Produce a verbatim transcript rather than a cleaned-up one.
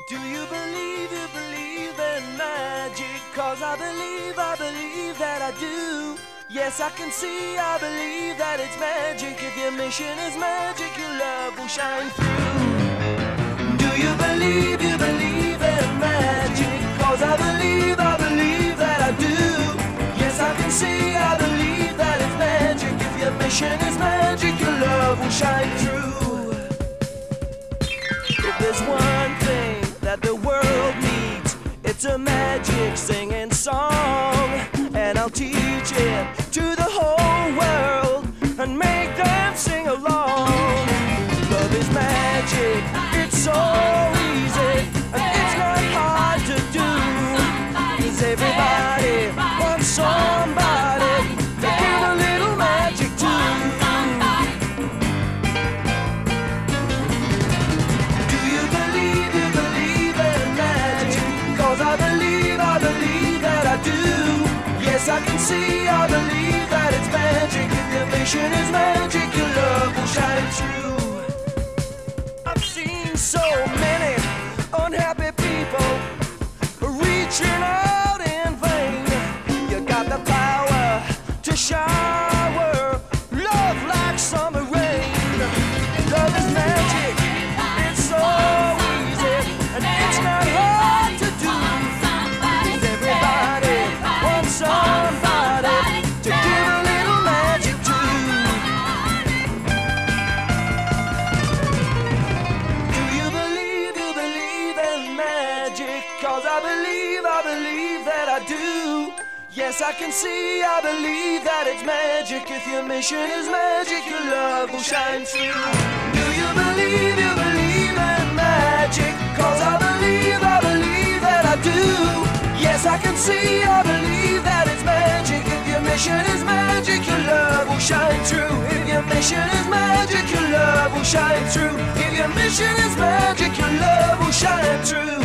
Do you believe, you believe in magic? Cause I believe, I believe that I do. Yes, I can see, I believe that it's magic. If your mission is magic, your love will shine through. Do you believe, you believe in magic? Cause I believe, I believe that I do. Yes, I can see, I believe that it's magic. If your mission is magic, your love will shine through. If there's one thing that the world needs, it's a magic singing song. And I'll teach it to the whole world and make them sing along. Love is magic, it's so easy, and it's not hard to do. Cause everybody wants somebody to give a little magic to. Do you believe, you believe in magic? Cause I believe, I believe that I do. Yes, I can see, I believe that it's magic. If your mission is magic, your love will shine through. I've seen so many unhappy people reaching out in vain. You got the power to shower love like summer rain. Love is magic, it's so easy, and it's not hard to do. Cause everybody wants somebody to give a little magic to. Do you believe, you believe in magic? Cause I believe, I believe that I do. Yes, I can see, I believe that it's magic. If your mission is magic, your love will shine through. Do you believe, you believe in magic? Cause I believe, I believe that I do. Yes, I can see, I believe that it's magic. If your mission is magic, your love will shine through. If your mission is magic, your love will shine through. If your mission is magic, your love will shine through.